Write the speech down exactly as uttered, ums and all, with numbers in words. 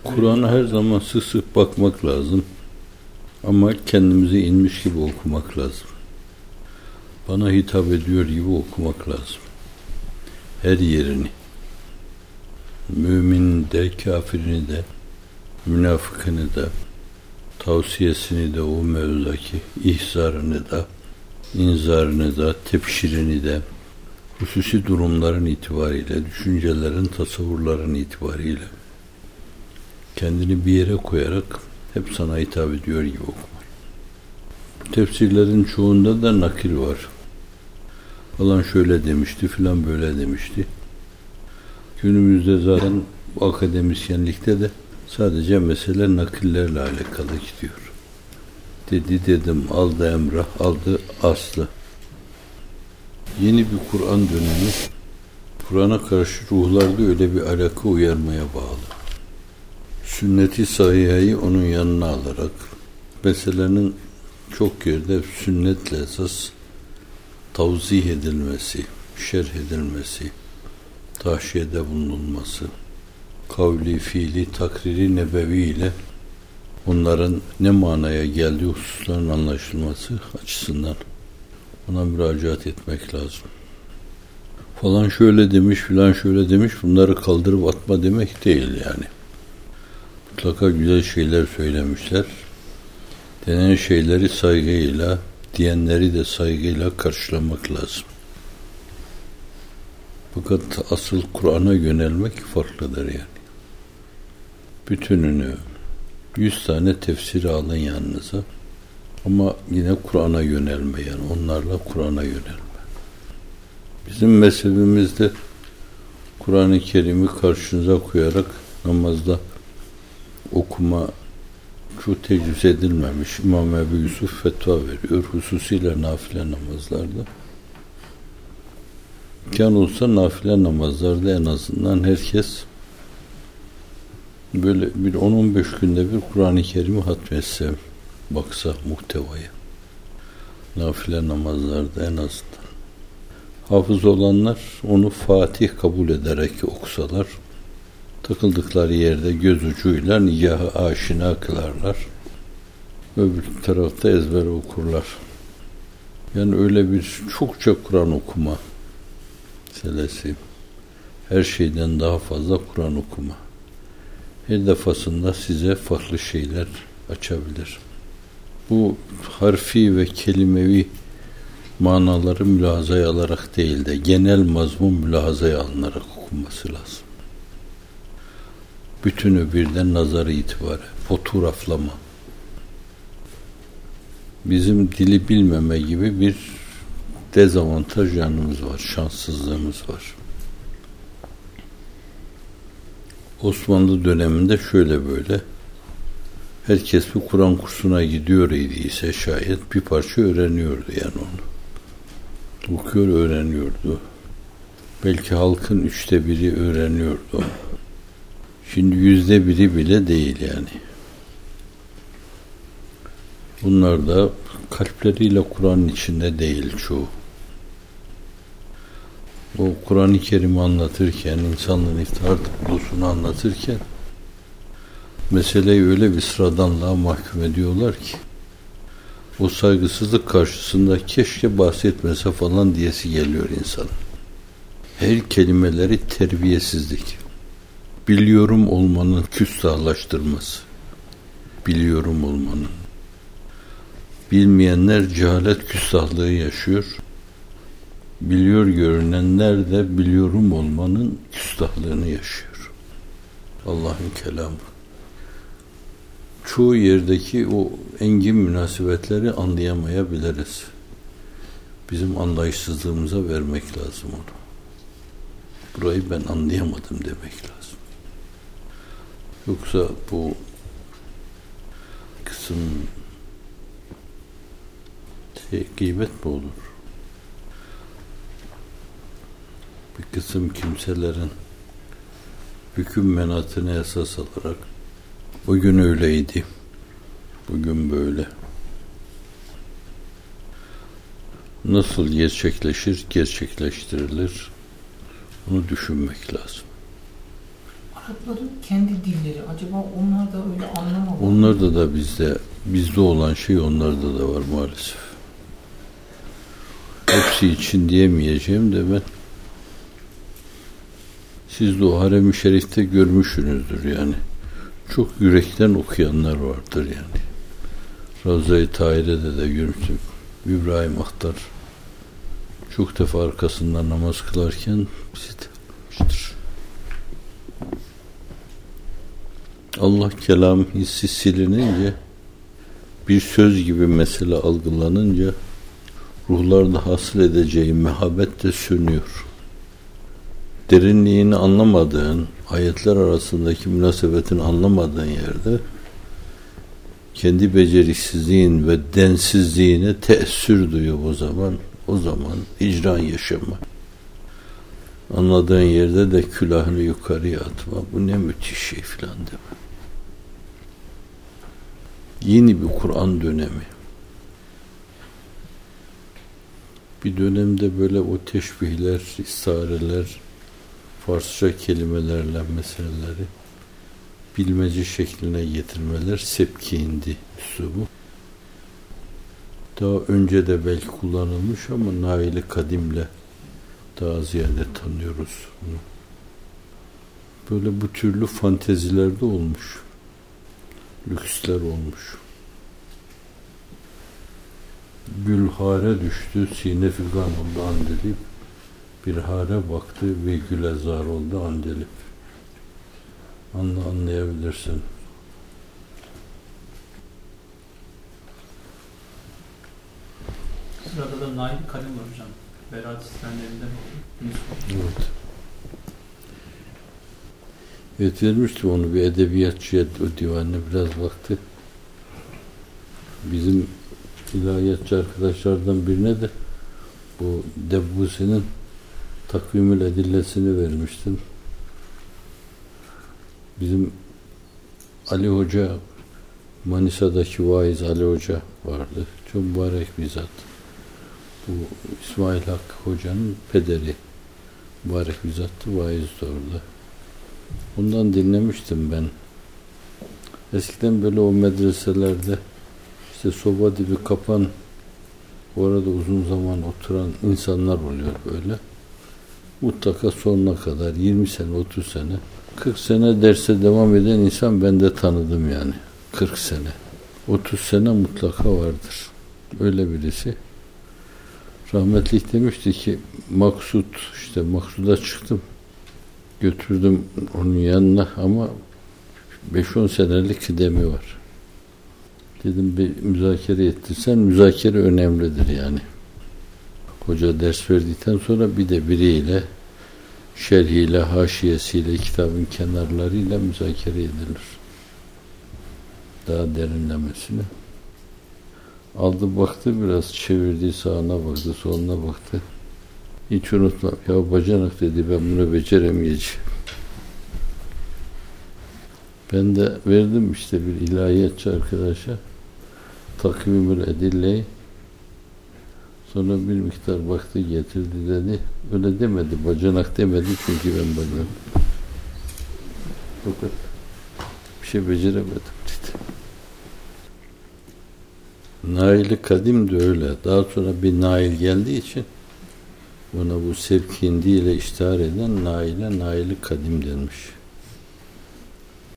Kur'an'a her zaman sık sık bakmak lazım. Ama kendimize inmiş gibi okumak lazım. Bana hitap ediyor gibi okumak lazım. Her yerini. Müminin de, kafirini de, münafıkını da, tavsiyesini de, o mevzudaki ihzarını da, inzarını da, tepşirini de, hususi durumların itibariyle, düşüncelerin, tasavvurların itibariyle kendini bir yere koyarak hep sana hitap ediyor gibi okumak. Tefsirlerin çoğunda da nakil var. Falan şöyle demişti, filan böyle demişti. Günümüzde zaten akademisyenlikte de sadece mesele nakillerle alakalı gidiyor. Dedi dedim, aldı emrah, aldı aslı. Yeni bir Kur'an dönemi, Kur'an'a karşı ruhlarda öyle bir alaka uyarmaya bağlı. Sünnet-i sahihayı onun yanına alarak, meselenin çok yerde sünnetle esas tavzih edilmesi, şerh edilmesi, tahşiyede bulunulması, kavli, fiili, takriri, nebevi ile onların ne manaya geldiği hususların anlaşılması açısından ona müracaat etmek lazım. Falan şöyle demiş, filan şöyle demiş, bunları kaldırıp atma demek değil yani. Mutlaka güzel şeyler söylemişler. Denen şeyleri saygıyla, diyenleri de saygıyla karşılamak lazım. Fakat asıl Kur'an'a yönelmek farklıdır yani. Bütününü, yüz tane tefsiri alın yanınıza. Ama yine Kur'an'a yönelme yani. Onlarla Kur'an'a yönelme. Bizim mezhebimizde Kur'an-ı Kerim'i karşınıza koyarak namazda okuma şu tecrüz edilmemiş. İmam Ebu Yusuf fetva veriyor. Hususiyle nafile namazlarda. İmkan olsa nafile namazlarda en azından herkes böyle bir on on beş günde bir Kur'an-ı Kerim'i hatmetse, baksa muhtevaya. Nafile namazlarda en azından. Hafız olanlar onu Fatih kabul ederek okusalar, takıldıkları yerde göz ucuyla nigahı aşina kılarlar. Öbür tarafta ezber okurlar. Yani öyle bir çokça Kur'an okuma meselesi. Her şeyden daha fazla Kur'an okuma. Her defasında size farklı şeyler açabilir. Bu harfi ve kelimevi manaları mülahazaya alarak değil de genel mazmun mülahazaya alınarak okunması lazım. Bütünü birden nazarı itibaren fotoğraflama. Bizim dili bilmeme gibi bir dezavantaj yanımız var, şanssızlığımız var. Osmanlı döneminde şöyle böyle herkes bir Kur'an kursuna gidiyor idiyse şayet bir parça öğreniyordu yani onu. Okuyor, öğreniyordu. Belki halkın üçte biri öğreniyordu. Şimdi yüzde biri bile değil yani. Bunlar da kalpleriyle Kur'an'ın içinde değil çoğu. O Kur'an-ı Kerim'i anlatırken, insanlığın iftihar tablosunu anlatırken meseleyi öyle bir sıradanlığa mahkum ediyorlar ki o saygısızlık karşısında keşke bahsetmese falan diyesi geliyor insanın. Her kelimeleri terbiyesizlik. Biliyorum olmanın küstahlaştırması. Biliyorum olmanın. Bilmeyenler cehalet küstahlığı yaşıyor. Biliyor görünenler de biliyorum olmanın küstahlığını yaşıyor. Allah'ın kelamı. Çoğu yerdeki o engin münasebetleri anlayamayabiliriz. Bizim anlayışsızlığımıza vermek lazım onu. Burayı ben anlayamadım demek lazım. Yoksa bu kısım şey, gıybet mi olur? Bir kısım kimselerin hüküm menatını esas alarak bugün öyleydi, bugün böyle. Nasıl gerçekleşir, gerçekleştirilir? Bunu düşünmek lazım. Arapların kendi dilleri. Acaba onlar da öyle anlamalı. Onlarda da bizde, bizde olan şey onlarda da var maalesef. Hepsi için diyemeyeceğim de ben, siz de o harem-i şerifte görmüşsünüzdür yani. Çok yürekten okuyanlar vardır yani. Ravza-i Tahire'de de görmüştüm. İbrahim Aktar çok defa arkasından namaz kılarken bizi de yapmıştır. Allah kelam hissi silinince, bir söz gibi mesele algılanınca ruhlarda hasıl edeceği mehabet de sönüyor. Derinliğini anlamadığın, ayetler arasındaki münasebetini anlamadığın yerde kendi beceriksizliğin ve densizliğine teessür duyuyor o zaman. O zaman hicran yaşama. Anladığın yerde de külahını yukarıya atma. Bu ne müthiş şey filan deme. Yeni bir Kur'an dönemi. Bir dönemde böyle o teşbihler, istareler, Farsça kelimelerle meseleleri bilmece şekline getirmeler sepki indi üslubu. Daha önce de belki kullanılmış ama Nail-i Kadim'le daha ziyade tanıyoruz bunu. Böyle bu türlü fantezilerde olmuş. Lüksler olmuş. Gülhare düştü, sine figan oldu andelip. Bir hare baktı ve güle zar oldu andelip. Anla anlayabilirsin. Sırada da Nail-i Kadim var hocam. Berat sistemlerinden oldu. Evet. Evet, vermiştim onu bir edebiyatçıya, o divanına biraz baktı. Bizim ilahiyatçı arkadaşlardan birine de bu Debbusi'nin Takvimül Edillesini vermiştim. Bizim Ali Hoca, Manisa'daki vaiz Ali Hoca vardı. Çok mübarek bir zat. Bu İsmail Hakkı Hoca'nın pederi. Mübarek bir zattı, vaizdi orada. Ondan dinlemiştim ben. Eskiden böyle o medreselerde işte soba dibi kapan, orada uzun zaman oturan insanlar oluyor böyle. Mutlaka sonuna kadar yirmi sene, otuz sene, kırk sene derse devam eden insan ben de tanıdım yani. kırk sene. otuz sene mutlaka vardır. Öyle birisi. Rahmetlik demişti ki maksut, işte maksuda çıktım. Götürdüm onun yanına ama beş on senelik kıdemi var. Dedim bir müzakere ettirsen, müzakere önemlidir yani. Hoca ders verdikten sonra bir de biriyle, şerhiyle, haşiyesiyle, kitabın kenarlarıyla müzakere edilir. Daha derinlemesine. Aldı baktı, biraz çevirdi, sağına baktı, soluna baktı. Hiç unutmam. Ya bacanak dedi, ben bunu beceremeyeceğim. Ben de verdim işte bir ilahiyatçı arkadaşa Takvimül Edille'yi. Sonra bir miktar baktı, getirdi dedi. Öyle demedi, bacanak demedi çünkü ben bacanak. Fakat bir şey beceremedim dedi. Nail-i Kadim de öyle. Daha sonra bir Nail geldiği için ona bu sevk hindiyle iştihar eden Nail'e Nail-i Kadim denmiş.